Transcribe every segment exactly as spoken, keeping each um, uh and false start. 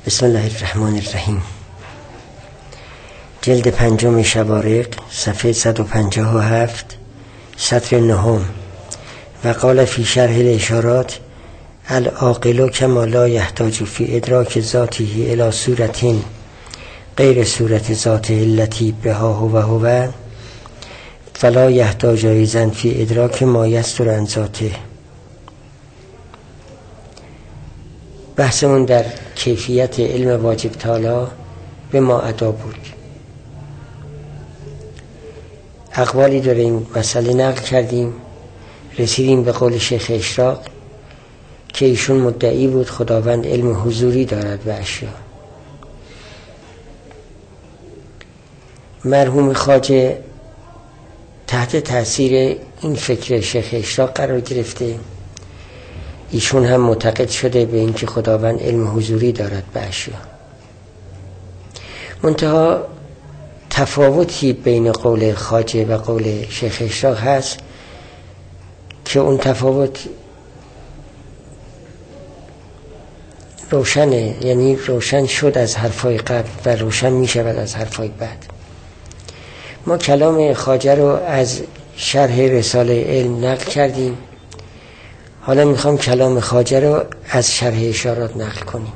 بسم الله الرحمن الرحیم. جلد پنجم شوارق، صفحه صد و پنجاه و هفت، سطر نهم. و قال فی شرح الاشارات: العاقل کما لا یحتاج فی ادراک ذاته الی صورت غیر صورت ذاته التی بها هو هو فلا یحتاج ایضا فی ادراک ما یستر عن ذاته. بحثمون در کیفیت علم واجب تعالی به ما ادا بود. اقوالی داره این مسئله نقل کردیم، رسیدیم به قول شیخ اشراق که ایشون مدعی بود خداوند علم حضوری دارد به اشیا. مرحوم خواجه تحت تاثیر این فکر شیخ اشراق قرار گرفته، ایشون هم معتقد شده به اینکه خداوند علم حضوری دارد به اشیا. منتها تفاوتی بین قول خواجه و قول شیخ اشراق هست که اون تفاوت روشنه، یعنی روشن شد از حرفای قبل و روشن می شود از حرفای بعد. ما کلام خواجه رو از شرح رساله علم نقل کردیم، حالا میخوام کلام خواجه رو از شرح اشارات نقل کنیم.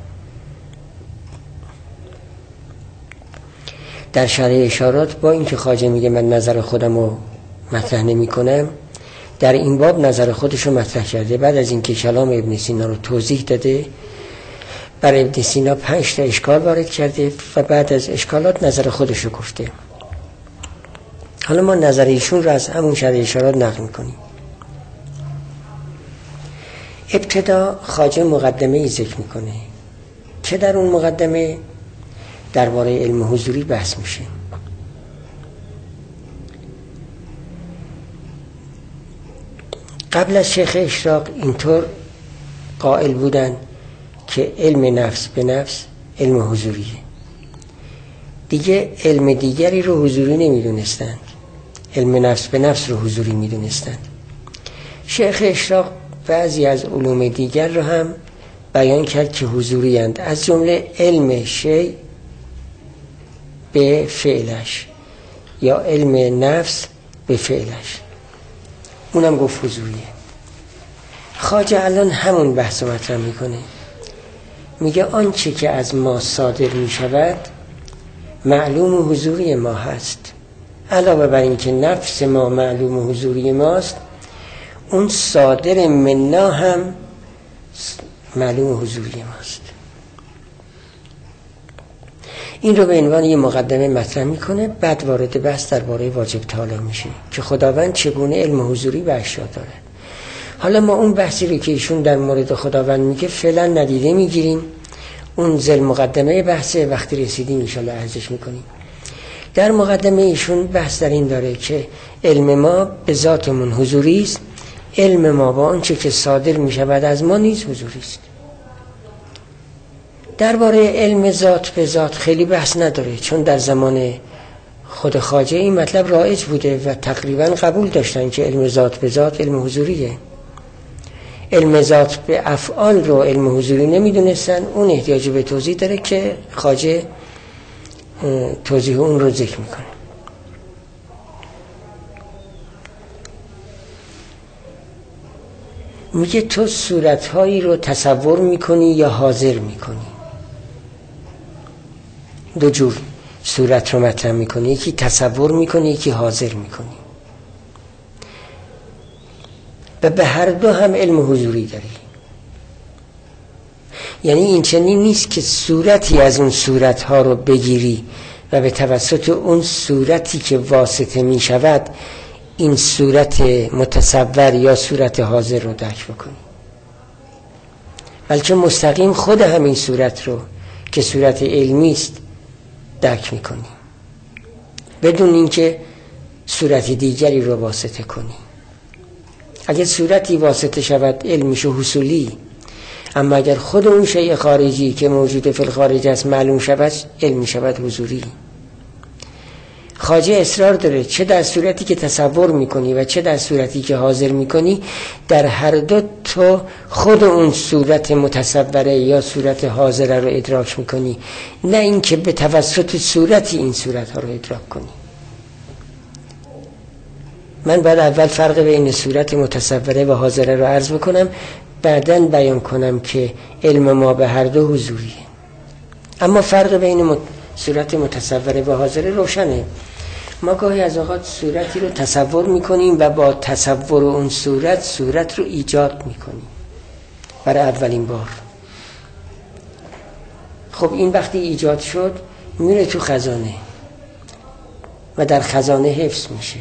در شرح اشارات با اینکه خواجه میگه من نظر خودم رو مطرح نمی کنم، در این باب نظر خودش رو مطرح کرده. بعد از اینکه کلام ابن سینا رو توضیح داده، بر ابن سینا پنج تا اشکال وارد کرده و بعد از اشکالات نظر خودش رو گفته. حالا ما نظر ایشون رو از همون شرح اشارات نقل میکنیم. ابتدا خواجه مقدمه ای ذکر میکنه که در اون مقدمه درباره علم حضوری بحث میشه. قبل از شیخ اشراق اینطور قائل بودن که علم نفس به نفس علم حضوریه، دیگه علم دیگری رو حضوری نمیدونستند، علم نفس به نفس رو حضوری میدونستند. شیخ اشراق بعضی از علوم دیگر رو هم بیان کرد که حضوری اند، از جمله علم شی به فعلش یا علم نفس به فعلش، اونم گفت حضوریه. خواجه الان همون بحث رو مطرح میکنه، میگه آنچه که از ما صادر میشود معلوم حضوری ما هست. علاوه بر این که نفس ما معلوم حضوری ماست، اون صادر منا هم معلوم حضوری ماست. این رو به عنوان یه مقدمه مطرح میکنه، بعد وارد بحث درباره واجب تعالی میشه که خداوند چگونه علم حضوری به اشیا داره. حالا ما اون بحثی رو که ایشون در مورد خداوند میگه فعلا ندیده میگیریم، اون زل مقدمه بحثه، وقتی رسیدیم انشالله ارزش میکنیم. در مقدمه ایشون بحث در این داره که علم ما به ذاتمون حضوری است، علم ما با آنچه که صادر میشود از ما نیز حضوری است. درباره علم ذات به ذات خیلی بحث نداره، چون در زمان خود خواجه این مطلب رایج بوده و تقریبا قبول داشتن که علم ذات به ذات علم حضوریه. علم ذات به افعال رو علم حضوری نمیدونستن، اون احتیاج به توضیح داره که خواجه توضیح اون رو ذکر میکنه. میگه تو صورتهایی رو تصور میکنی یا حاضر میکنی؟ دو جور صورت رو مطرح میکنی، یکی تصور میکنی یکی حاضر میکنی و به هر دو هم علم حضوری داری. یعنی این چنین نیست که صورتی از اون صورتها رو بگیری و به توسط اون صورتی که واسطه میشود این صورت متصور یا صورت حاضر رو درک بکنی، بلکه مستقیم خود همین صورت رو که صورت علمی است درک میکنی بدون اینکه صورت دیگری رو واسطه کنی. اگر صورتی واسطه شود علمیش حصولی، اما اگر خود اون شیء خارجی که موجود فی الخارج است معلوم شود علمی شود حضوری. خواجه اصرار داره چه در صورتی که تصور میکنی و چه در صورتی که حاضر میکنی، در هر دو تو خود اون صورت متصوره یا صورت حاضره رو ادراک میکنی، نه اینکه به توسط صورتی این صورت ها رو ادراک کنی. من باید اول فرق بین صورت متصوره و حاضره رو عرض بکنم، بعداً بیان کنم که علم ما به هر دو حضوریه. اما فرق بین صورت متصوره و حاضره روشنه. ما گاهی از اوقات صورتی رو تصور میکنیم و با تصور اون صورت صورت رو ایجاد میکنیم برای اولین بار. خب این وقتی ایجاد شد میره تو خزانه و در خزانه حفظ میشه.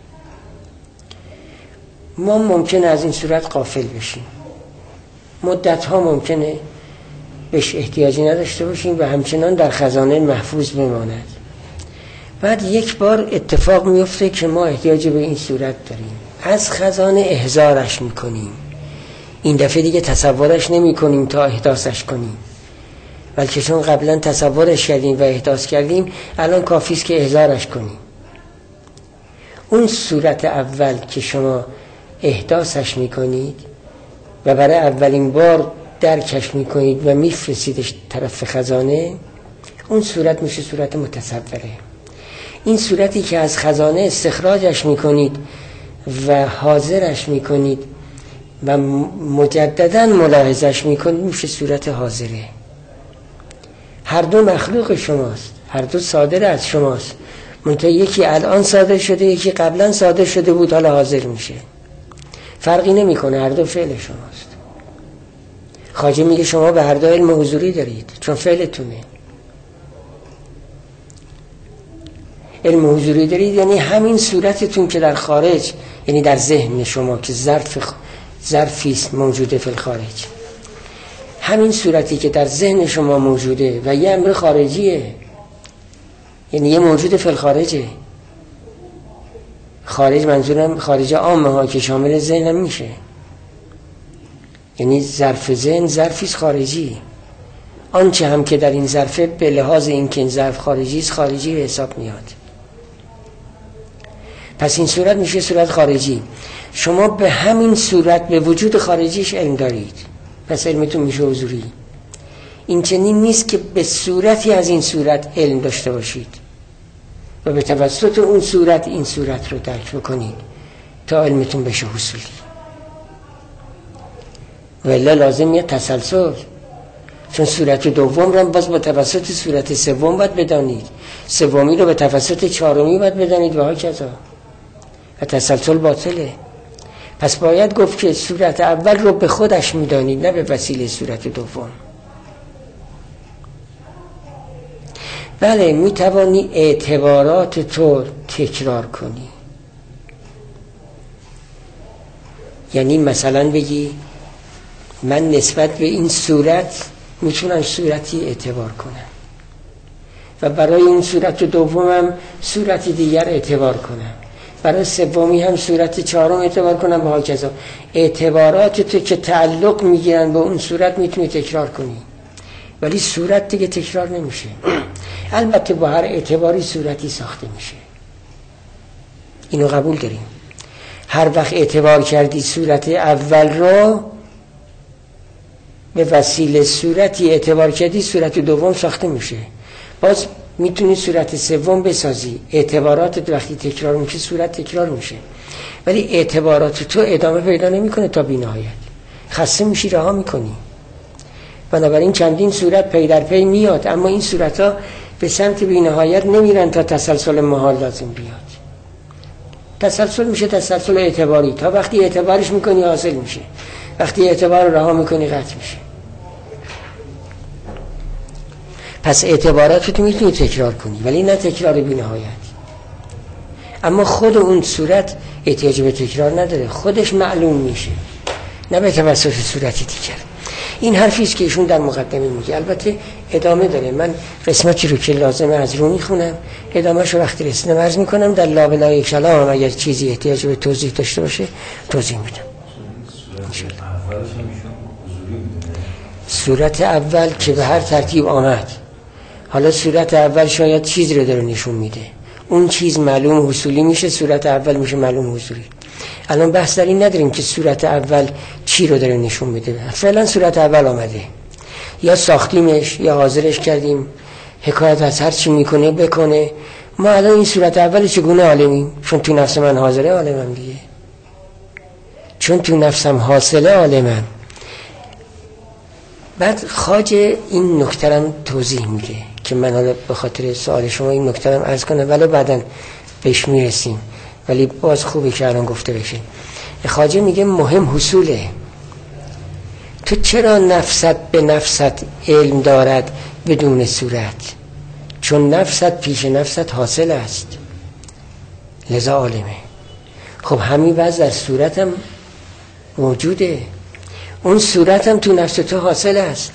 ما ممکنه از این صورت غافل بشیم، مدت ها ممکنه بهش احتیاجی نداشته باشیم و همچنان در خزانه محفوظ بماند. بعد یک بار اتفاق میفته که ما احتیاج به این صورت داریم، از خزانه احضارش میکنیم. این دفعه دیگه تصورش نمی کنیم تا احداثش کنیم، بلکه چون قبلا تصورش کردیم و احداث کردیم الان کافیست که احضارش کنیم. اون صورت اول که شما احداثش میکنید و برای اولین بار درکش میکنید و میفرستیدش طرف خزانه، اون صورت میشه صورت متصوره. این صورتی که از خزانه استخراجش میکنید و حاضرش میکنید و مجددا ملاحظش میکنید میشه صورت حاضره. هر دو مخلوق شماست، هر دو صادر از شماست، منتها یکی الان صادر شده، یکی قبلا صادر شده بود حالا حاضر میشه. فرقی نمیکنه، هر دو فعل شماست. خواجه میگه شما به هر دو علم حضوری دارید چون فعلتونه. علم حضوری دارید یعنی همین صورتتون که در خارج، یعنی در ذهن شما که ظرف ظرفی است موجوده فی الخارج، همین صورتی که در ذهن شما موجوده و یه امر خارجیه، یعنی یه موجود فی الخارجه. خارج منظورم خارج عامه ها که شامل ذهن هم میشه، یعنی ظرف ذهن ظرفی است خارجی. آنچه هم که در این ظرفه به لحاظ این که این ظرف خارجی است خارجی به حساب میاد. پس این صورت میشه صورت خارجی. شما به همین صورت به وجود خارجیش علم دارید، پس علمتون میشه حضوری. این چنین نیست که به صورتی از این صورت علم داشته باشید و به توسط اون صورت این صورت رو درک بکنید تا علمتون بشه حصولی. ولی لازم یه تسلسل، چون صورت دوم رو باز با توسط صورت سوم باید بدانید، سومی رو به توسط چهارمی باید بدانید و هاکذا، و تسلسل باطله. پس باید گفت که صورت اول رو به خودش میدانید نه به وسیله صورت دوم. بله میتوانی اعتبارات تو تکرار کنی، یعنی مثلا بگی من نسبت به این صورت میتونم صورتی اعتبار کنم و برای این صورت دومم صورتی دیگر اعتبار کنم، برای سومی هم صورت چهارم اعتبار کنم و هاکذا. اعتبارات تو که تعلق میگیرن به اون صورت میتونی تکرار کنی، ولی صورت دیگه تکرار نمیشه. البته با هر اعتباری صورتی ساخته میشه، اینو قبول داریم. هر وقت اعتبار کردی صورت اول رو به وسیله صورتی اعتبار کردی صورت دوم ساخته میشه، باز میتونی صورت سوم بسازی. اعتبارات وقتی تکرار میشه صورت تکرار میشه، ولی اعتبارات تو ادامه پیدا نمیکنه تا بی‌نهایت، خسته میشی رها میکنی. بنابراین چندین صورت پی در پی میاد، اما این صورت ها به سمت بی‌نهایت نمیرن تا تسلسل محال لازم بیاد. تسلسل میشه تسلسل اعتباری، تا وقتی اعتبارش میکنی حاصل میشه، وقتی اعتبار رو رها میکنی قطع میشه. پس اعتبارات رو میتونی تکرار کنی ولی نه تکرار بی‌نهایت. اما خود اون صورت احتیاج به تکرار نداره، خودش معلوم میشه، نه به توسط صورتی دیگر. این حرفیست که ایشون در مقدمه میگه. البته ادامه داره، من قسمتی رو که لازمه از رو میخونم، ادامهش رو وقتی رسیدم عرض میکنم. در لابلای کلام هم اگر چیزی احتیاج به توضیح داشته باشه توضیح میدم. صورت اول که به هر ترتیب آمد، حالا صورت اول شاید چیزی رو داره نشون میده، اون چیز معلوم حصولی میشه، صورت اول میشه معلوم حضوری. الان بحث در این نداریم که صورت اول چی رو داره نشون میده. فعلا صورت اول آمده، یا ساختیمش یا حاضرش کردیم، حکایت از هر چی میکنه بکنه. ما الان این صورت اول چگونه عالمیم؟ چون تو نفس من حاضره عالمم دیگه، چون تو نفسم حاصله عالمم. بعد خواجه این نکته رو توضیح میده که من حالا به خاطر سوال شما این نکته رو عرض کنم ولی بعداً بهش میرسیم، ولی باز خوبه که الان گفته بشه. خواجه میگه مهم حصوله. تو چرا نفست به نفست علم دارد بدون صورت؟ چون نفست پیش نفست حاصل است، لذا عالمه. خب همین وضع در صورت هم موجوده، اون صورت هم تو نفس تو حاصل است.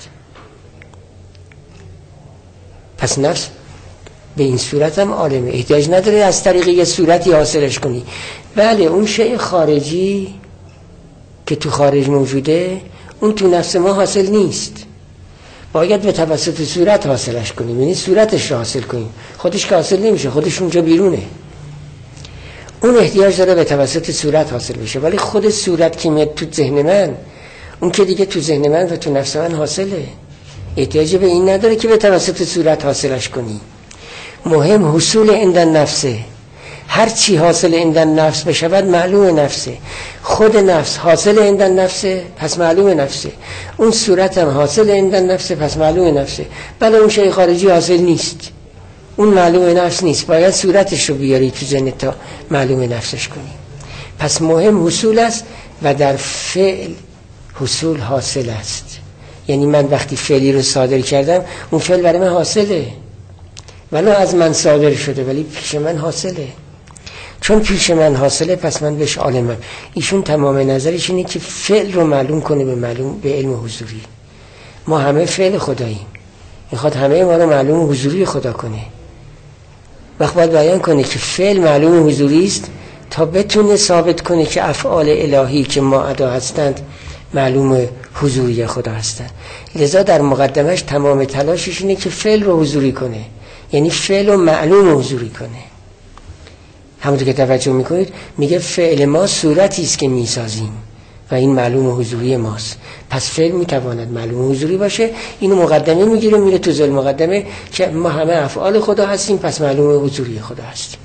پس نفس به این صورت هم عالمه، احتیاج نداره از طریق یه صورتی حاصلش کنی. بله اون شیء خارجی که تو خارج موجوده اون تو نفس ما حاصل نیست، باید به توسط صورت حاصلش کنیم، یعنی صورتش رو حاصل کنیم. خودش که حاصل نمیشه، خودش اونجا بیرونه، اون احتیاج داره به توسط صورت حاصل بشه. ولی خود صورت که میاد تو ذهن من، اون که دیگه تو ذهن من و تو نفس من حاصله، احتیاج به این نداره که به توسط صورت حاصلش کنی. مهم حصول عند نفسه، هر چی حاصل عند نفس بشود معلوم نفسه. خود نفس حاصل عند نفسه پس معلوم نفسه، اون صورت هم حاصل عند نفسه پس معلوم نفسه. بله اون شیء خارجی حاصل نیست، اون معلوم نفس نیست، باید صورتش رو بیاری تو ذهن تا معلوم نفسش کنی. پس مهم حصول است و در فعل حصول حاصل است. یعنی من وقتی فعلی رو صادر کردم اون فعل برای من حاصله، ولو از من صادر شده ولی پیش من حاصله. چون پیش من حاصله پس من بهش عالمم. ایشون تمام نظرش اینه که فعل رو معلوم کنه به معلوم به علم حضوری. ما همه فعل خداییم، میخواد همه ما رو معلوم حضوری خدا کنه. وقت باید بیان کنه که فعل معلوم حضوری است تا بتونه ثابت کنه که افعال الهی که ما ادا هستند معلوم حضوری خدا هستند. لذا در مقدمش تمام تلاشش اینه که فعل رو حضوری کنه، یعنی فعل رو معلوم حضوری کنه. همونطور که توجه میکنید میگه فعل ما صورتی است که میسازیم و این معلوم حضوری ماست. پس فعل میتواند معلوم حضوری باشه. اینو مقدمه میگیره میره تو ذل مقدمه که ما همه افعال خدا هستیم پس معلوم حضوری خدا هستیم.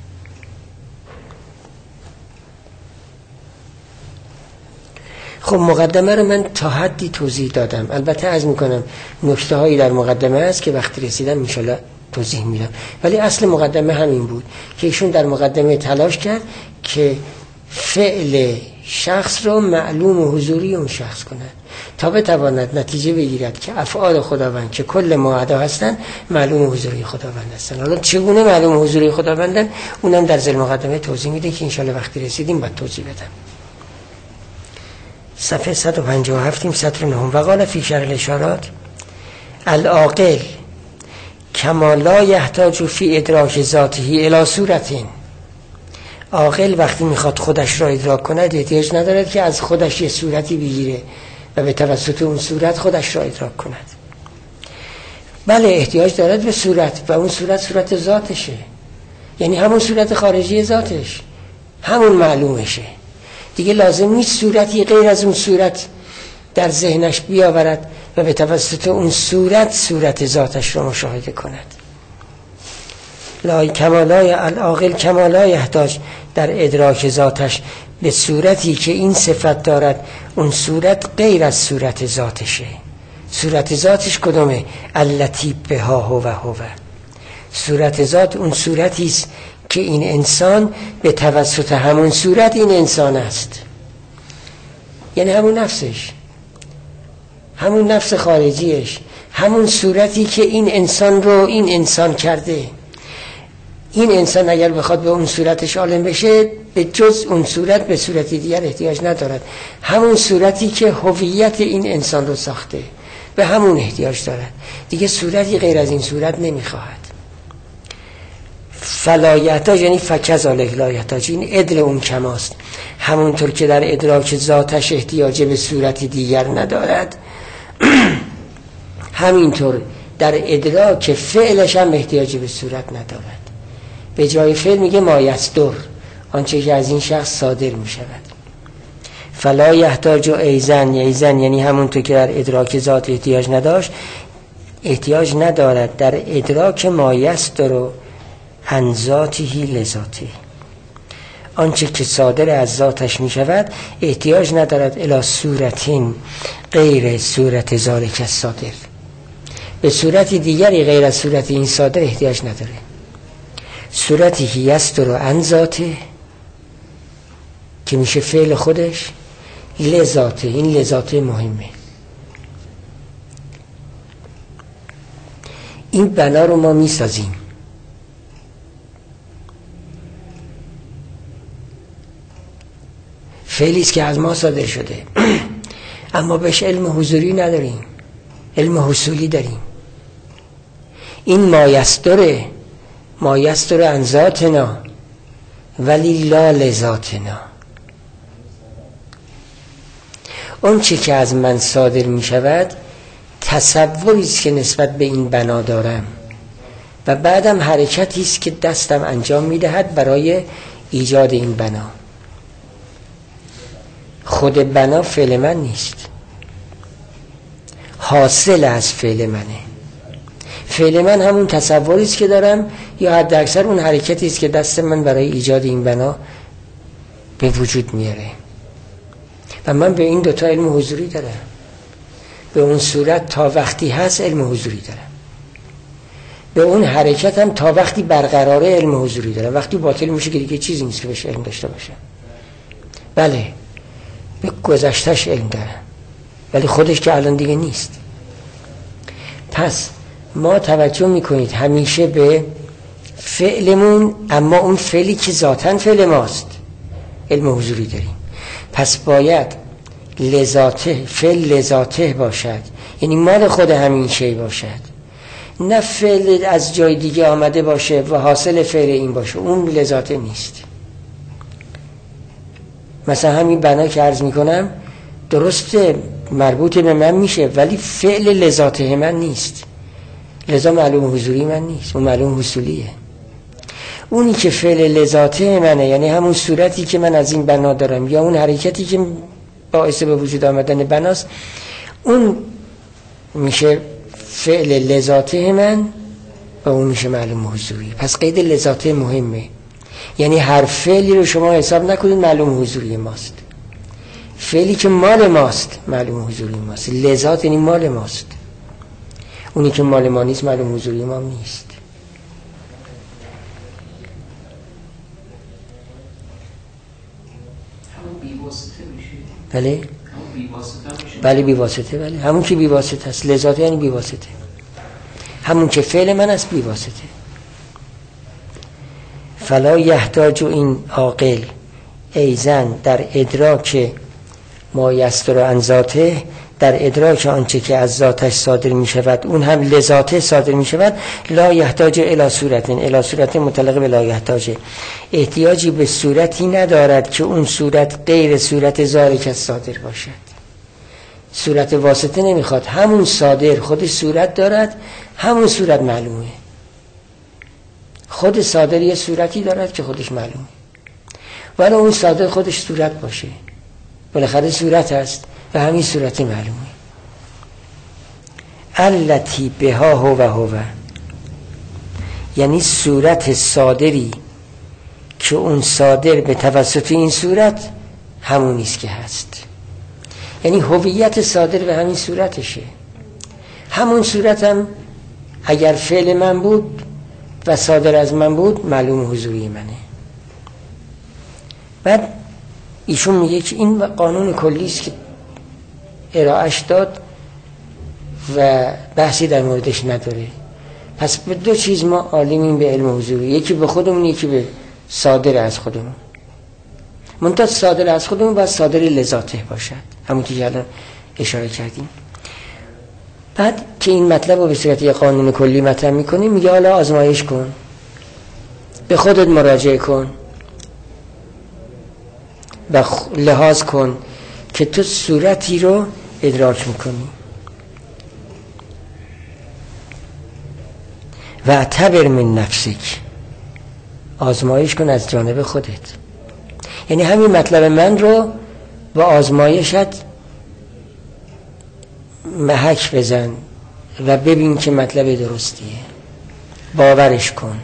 خب مقدمه رو من تا حدی توضیح دادم. البته عرض میکنم نکته هایی در مقدمه هست که وقتی رسیدم انشالله توضیح میدم، ولی اصل مقدمه همین بود که ایشون در مقدمه تلاش کرد که فعل شخص رو معلوم حضوری اون شخص کنند تا بتواند نتیجه بگیرد که افعال خداوند که کل ما ادا هستند معلوم حضوری خداوند هستند. حالا چگونه معلوم حضوری خداوندن اونم در ذیل مقدمه توضیح میده که انشالله وقتی رسیدیم باید توضیح بدم. صفحه صد و پنجاه و هفت سطر نهم. وقال فی شرح الاشارات العاقل کما لا یحتاج فی ادراک ذاته الی صورتین. عاقل وقتی میخواد خودش را ادراک کند احتیاج ندارد که از خودش یه صورتی بگیره و به توسط اون صورت خودش را ادراک کند. بله احتیاج دارد به صورت و اون صورت صورت ذاتشه، یعنی همون صورت خارجی ذاتش، همون معلومشه دیگه. لازم نیست صورتی غیر از اون صورت در ذهنش بیاورد و به توسط اون صورت صورت ذاتش را مشاهده کند. لا کمالای العاقل کمالای یحتاج در ادراک ذاتش به صورتی که این صفت دارد، اون صورت غیر از صورت ذاتشه. صورت ذاتش کدومه؟ التی بها هو هو. صورت ذات اون صورتی است که این انسان به توسط همون صورت این انسان است، یعنی همون نفسش، همون نفس خارجیش، همون صورتی که این انسان رو این انسان کرده. این انسان اگر بخواد به اون صورتش عالم بشه به جز اون صورت به صورتی دیگر احتیاج ندارد. همون صورتی که هویت این انسان رو ساخته به همون احتیاج دارد، دیگه صورتی غیر از این صورت نمیخواهد. فلایحتاج یعنی فکذالک لایحتاج، این عدل اون کماست. همونطور که در ادراک ذاتش احتیاج به صورتی دیگر ندارد همینطور در ادراک فعلش هم احتیاج به صورت ندارد. به جای فعل میگه ما یصدر، آنچه که از این شخص صادر میشود. فلا یحتاج ایزن، ایزن یعنی همونطور که در ادراک ذات احتیاج نداشت، احتیاج ندارد در ادراک ما یصدر عن ذاته لذاته، آنچه که صادر از ذاتش می شود احتیاج ندارد الی صورتین غیر صورت ذالک الصادر، به صورت دیگری غیر از صورت این صادر احتیاج نداره. صورتی یصدر عن ذاته که میشه فعل خودش، لذاته، این لذاته مهمه. این بنا رو ما میسازیم. فعلی است که از ما صادر شده اما بهش علم حضوری نداریم، علم حصولی داریم. این ما یصدره، ما یصدر عن ذاتنا ولی لا لذاتنا. اون چی که از من صادر می شود تصوری است که نسبت به این بنا دارم و بعدم حرکتی است که دستم انجام می دهد برای ایجاد این بنا. خود بنا فعل من نیست، حاصل از فعل منه. فعل من همون تصوری است که دارم یا حد اکثر اون حرکتی است که دست من برای ایجاد این بنا به وجود میاره. و من به این دوتا علم حضوری دارم، به اون صورت تا وقتی هست علم حضوری دارم، به اون حرکت هم تا وقتی برقراره علم حضوری دارم. وقتی باطل میشه که دیگه چیزی نیست که بهش علم داشته باشم. بله به گذشتش علم دارم ولی خودش که الان دیگه نیست. پس ما توجه میکنید همیشه به فعلمون، اما اون فعلی که ذاتاً فعل ماست علم حضوری داریم. پس باید لذاته، فعل لذاته باشد، یعنی مال خود همین شی باشد، نه فعل از جای دیگه آمده باشه و حاصل فعل این باشه، اون لذاته نیست. مثلا همین بنا که عرض میکنم درسته مربوط به من میشه ولی فعل لذاته من نیست، لذا معلوم حضوری من نیست، اون معلوم حصولیه. اونی که فعل لذاته منه یعنی همون صورتی که من از این بنا دارم یا اون حرکتی که باعث به وجود آمدن بناست، اون میشه فعل لذاته من و اون میشه معلوم حضوری. پس قید لذاته مهمه، یعنی هر فعلی رو شما حساب نکنید معلوم حضوری ماست. فعلی که مال ماست معلوم حضوری ماست، لذات یعنی مال ماست. اونی که مال ما نیست معلوم حضوری ما نیست. بله بله بی واسطه، بله همون که بی واسطه است. لذات یعنی بی واسطه، همون که فعل من است بی واسطه. فلا یحتاج این عاقل ایزن در ادراک ما یصدر عن ذاته، در ادراک آنچه که از ذاتش صادر می شود اون هم لذاته صادر می شود، لا یحتاج الی صورت، الی صورت مطلق به لا یحتاج، احتیاجی به صورتی ندارد که اون صورت غیر صورت ذالک صادر باشد. صورت واسطه نمیخواد، همون صادر خودش صورت دارد، همون صورت معلومه. خود صادر یه صورتی دارد که خودش معلومه، ولی اون صادر خودش صورت باشه، بالاخره صورت هست و همین صورت معلومه. التی بها هو هو، یعنی صورت صادری که اون صادر به توسط این صورت همونیست که هست، یعنی هویت صادر به همین صورتشه. همون صورت هم اگر فعل من بود و صادر از من بود معلوم حضوری منه. بعد ایشون میگه که این قانون کلی است که ارائهش داد و بحثی در موردش نداره. پس به دو چیز ما عالمیم به علم حضوری، یکی به خودمون یکی به صادر از خودمون. منتها صادر از خودمون باید صادر لذاته باشد، همون که الان اشاره کردیم. بعد که این مطلب رو به صورت یک قانون کلی مطرح میکنیم، میگه حالا آزمایش کن، به خودت مراجعه کن و لحاظ کن که تو صورتی رو ادراک میکنی و اعتبر من نفسک، آزمایش کن از جانب خودت. یعنی همین مطلب من رو با آزمایشت محک بزن و ببین که مطلب درستیه، باورش کن.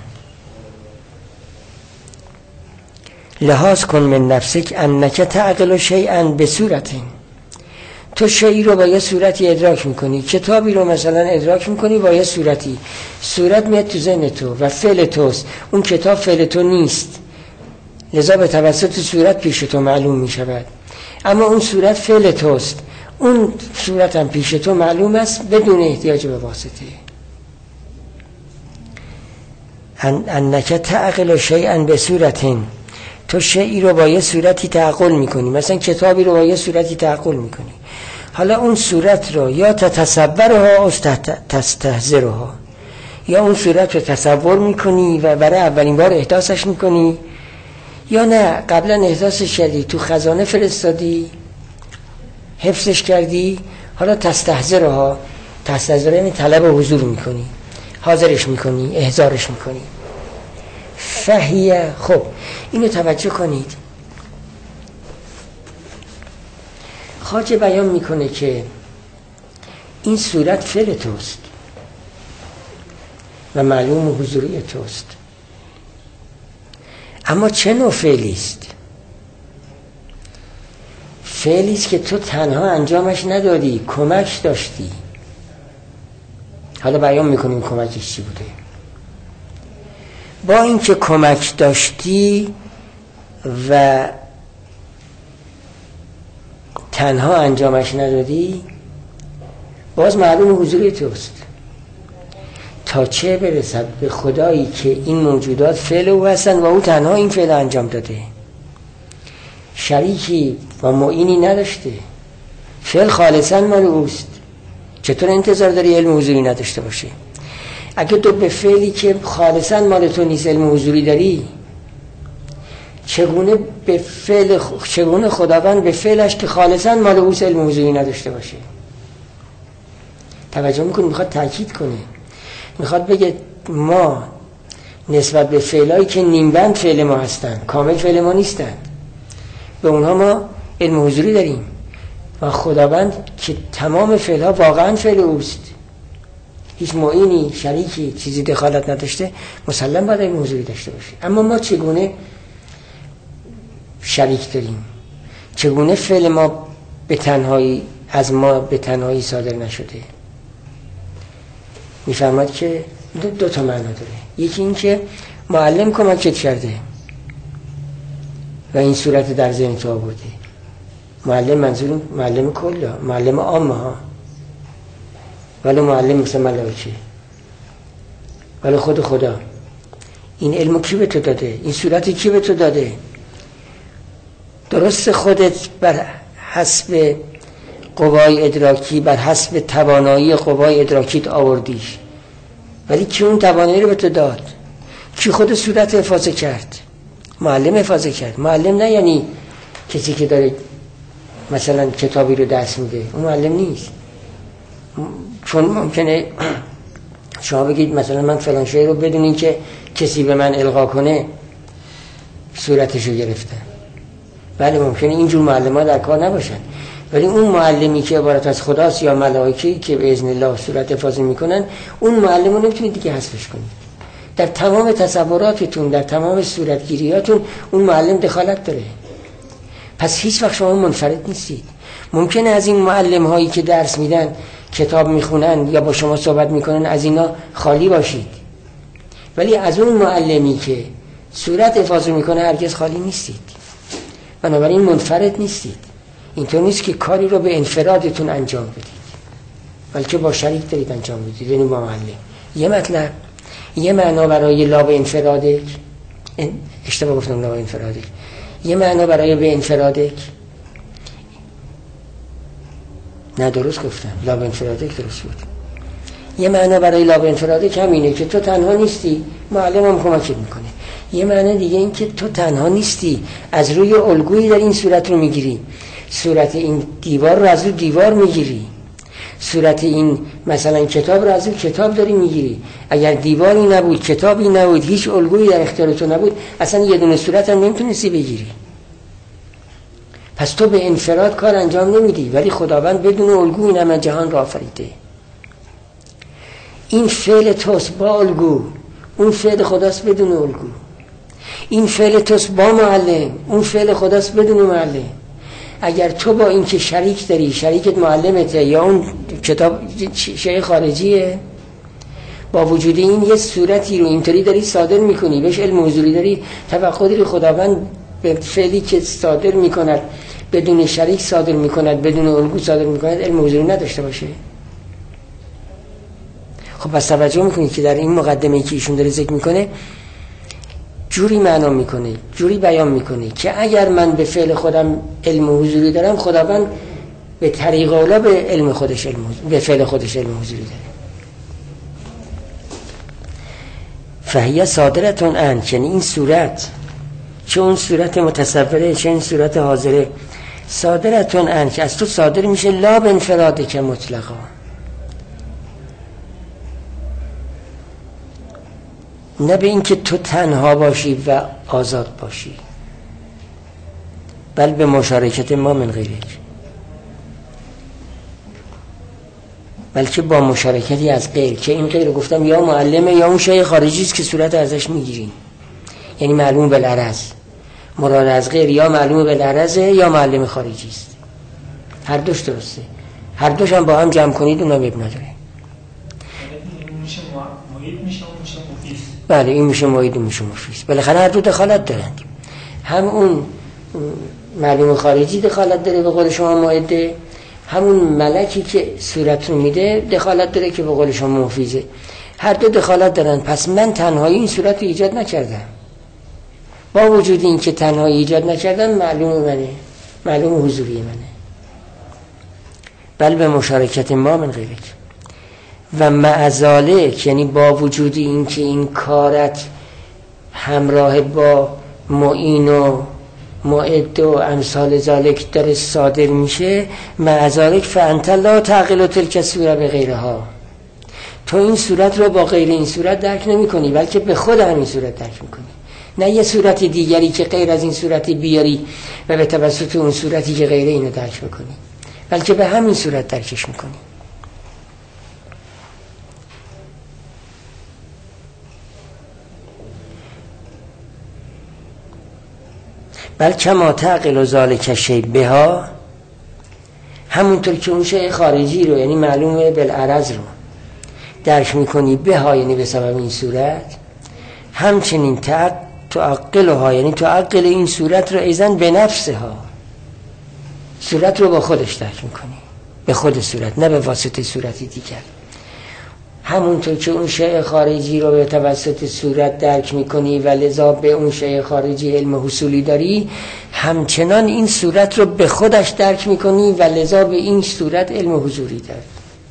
لحاظ کن من نفسک انک تعقل شیئا بصورتین. تو شیئی رو با یه صورتی ادراک میکنی، کتابی رو مثلا ادراک میکنی با یه صورتی، صورت میاد تو ذهن تو و فعل توست، اون کتاب فعل تو نیست، لذا به توسط صورت پیش تو معلوم میشود. اما اون صورت فعل توست، اون صورت هم پیش تو معلوم است بدون احتیاج به واسطه. انک تعقل شیئا بصورتین، تو شیئی رو با یه صورتی تعقل میکنی، مثلا کتابی رو با یه صورتی تعقل میکنی. حالا اون صورت رو یا تتصورها او تستحضرها، یا اون صورت رو تصور میکنی و برای اولین بار احساسش میکنی، یا نه قبلا احساسش کردی، تو خزانه فرستادی، حفظش کردی، حالا تستحضرها، تستحضر یعنی طلب حضور میکنی، حاضرش میکنی، احضارش میکنی. فهیه. خب اینو توجه کنید، خواجه بیان میکنه که این صورت فعل توست و معلوم حضوری توست، اما چه نوع فعلی است؟ فعلی است که تو تنها انجامش ندادی، کمک داشتی. حالا بیان میکنیم کمکش چی بوده. با اینکه کمک داشتی و تنها انجامش ندادی، باز معلوم حضوری توست. تا چه برسد به خدایی که این موجودات فعل او هستن و او تنها این فعل انجام داده، شریکی و معینی نداشته، فعل خالصا مال اوست. چطور انتظار داری علم حضوری نداشته باشه؟ اگه تو به فعلی که خالصا مال تو نیست علم حضوری داری، چگونه به فعل چگونه خداوند به فعلش که خالصا مال اوست علم حضوری نداشته باشه؟ توجه میکنی؟ میخواد تاکید کنه، میخواد بگه ما نسبت به فعلایی که نیمبند فعل ما هستن، کامل فعل ما نیستن، به اونها ما علم حضوری داریم و خداوند که تمام فعلها واقعا فعل اوست، هیچ معینی، شریکی، چیزی دخالت نداشته، مسلم باید علم حضوری داشته باشه. اما ما چگونه شریک داریم؟ چگونه فعل ما به تنهایی از ما به تنهایی صادر نشده؟ میفرماد که دو, دو تا معنا داره. یکی این که معلم کمکت کرده و این صورت در ذهن تو آورده. معلم منظور معلم کل ها، معلم عام ها، ولی معلم مثل ملائکه، ولی خود خدا. این علمو کی به تو داده؟ این صورتی کی به تو داده؟ درست خودت بر حسب قوای ادراکی، بر حسب توانایی قوای ادراکیت آوردیش، ولی کی اون توانایی رو به تو داد؟ کی خود صورت حفاظه کرد؟ معلم حفاظه کرد. معلم نه یعنی کسی که داره مثلا کتابی رو دست میده، اون معلم نیست. چون ممکنه شما بگید مثلا من فلان شی رو بدون این که کسی به من القا کنه صورتش رو گرفتم. بله ممکنه اینجور معلم ها در کار نباشن، ولی اون معلمی که عبارت از خداست یا ملائکی که به اذن الله صورت حفاظی میکنن، اون معلم رو نمیتونید دیگه حذفش کنید. در تمام تصوراتتون، در تمام صورتگیریاتون اون معلم دخالت داره. پس هیچ وقت شما منفرد نیستید. ممکنه از این معلم هایی که درس میدن، کتاب میخونن یا با شما صحبت میکنن، از اینا خالی باشید، ولی از اون معلمی که صورت حفاظی میکنه هرگز خالی نیستید. بنابراین منفرد نیستید. اینطور نیست که کاری رو به انفرادتون انجام بدید، بلکه با شریک دارید انجام بدید، یعنی با معلم. یه مطلب، یه معنا برای لا به انفرادک، اشتباه گفتم لا به انفرادک، یه معنا برای به انفرادک، نه درست گفتم، لا به انفرادک درست بود. یه معنا برای لا به انفرادک همینه که تو تنها نیستی، معلم هم کمکت میکنه. یه معنی دیگه این که تو تنها نیستی، از روی الگویی در این صورت رو میگیری، صورت این دیوار رو از روی دیوار میگیری، صورت این مثلا کتاب رو از این کتاب داری میگیری. اگر دیواری نبود، کتابی نبود، هیچ الگویی در اختیار تو نبود، اصلا یه دونه صورت هم نمیتونستی بگیری. پس تو به انفراد کار انجام نمیدی، ولی خداوند بدون الگو این همه جهان را آفریده. این فعل توست با الگو، اون فعل خداست بدون الگو. این فعل توست با معلم، اون فعل خداست بدون معلم. اگر تو با این که شریک داری، شریکت معلمته یا اون کتاب شیء خارجیه، با وجود این یه صورتی رو اینطوری داری صادر میکنی، بهش علم حضوری داری، توقع داری خداوند به فعلی که صادر میکند بدون شریک صادر میکند، بدون الگو صادر میکند، علم حضوری نداشته باشه؟ خب پس توجه میکنی که در این مقدمه‌ای که ایشون داره ذکر میکنه جوری معنا میکنه، جوری بیان میکنه که اگر من به فعل خودم علم حضوری دارم، خداوند به طریق اولا به علم خودش علم حضوری، به فعل خودش علم حضوری داره. فهیه صادرتون ان، یعنی این صورت، چه اون صورت متصوره چه این صورت حاضره، صادرتون ان که از تو صادر میشه، لا به انفراده که مطلقا، نه به این که تو تنها باشی و آزاد باشی، بل به مشارکت ما من غیرک، بلکه با مشارکتی از غیر، که این غیر رو گفتم یا معلمه یا اون شیء خارجی است که صورت ازش میگیریم، یعنی معلوم بالعرض. مراد از غیر یا معلوم بالعرضه یا معلم خارجی است، هر دوش درسته، هر دوش هم با هم جمع کنید اونم اب نداره. بله این میشه معید و میشه مفیس، بالاخره هر دو دخالت دارند. هم اون معلوم خارجی دخالت داره به قول شما معیده، همون ملکی که صورت رو میده دخالت داره که به قول شما مفیزه، هر دو دخالت دارن. پس من تنهایی این صورت رو ایجاد نکردم، با وجود این که تنهایی ایجاد نکردم معلوم منه، معلوم حضوری منه، بل به مشارکت ما من غیرک. و معذالک، یعنی با وجود این که این کارت همراه با معین و معد و امثال ذالک داره صادر میشه، معذالک فانت لا تعقل تلک صوره به غیرها، تو این صورت رو با غیر این صورت درک نمی کنی، بلکه به خود همین صورت درک میکنی، نه یه صورت دیگری که غیر از این صورتی بیاری و به توسط اون صورتی که غیر اینو درک میکنی، بلکه به همین صورت درکش میکنی. بلکه ما تعقل و ذالک شیء بها، همونطور که اون شیء خارجی رو یعنی معلومه بالعرض رو درک میکنی بها، یعنی به سبب این صورت، همچنین تعقلها، یعنی تعقل این صورت رو ایزن به نفسها، صورت رو با خودش درک میکنی، به خود صورت، نه به واسطه صورتی دیگر. همونطور که اون شیء خارجی رو به توسط صورت درک میکنی و لذا به اون شیء خارجی علم حصولی داری، همچنان این صورت رو به خودش درک میکنی و لذا به این صورت علم حضوری داری.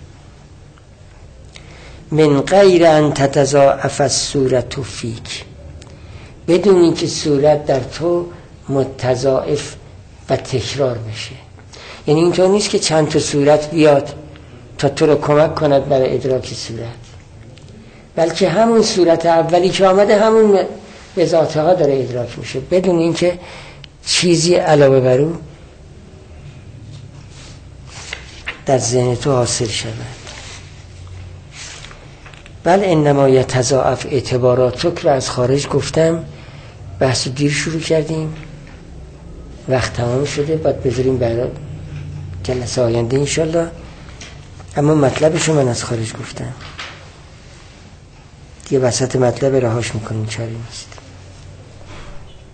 من غیر ان تتضاعف الصورت فیک، بدون اینکه صورت در تو متضاعف و تکرار بشه. یعنی اینطور نیست که چند تا صورت بیاد تا تو رو کمک کند برای ادراک صورت، بلکه همون صورت اولی که آمده همون به ذاتها داره ادراک میشه، بدون اینکه چیزی علاوه بر اون در ذهن تو حاصل شود. بل انما یتضاعف اعتباراتک رو از خارج گفتم، بحث دیر شروع کردیم، وقت تمام شده، باید بذاریم برای جلسه آینده انشالله. اما مطلبشو من از خارج گفتم، دیگه وسط مطلب رهاش میکنیم، چاری نیست.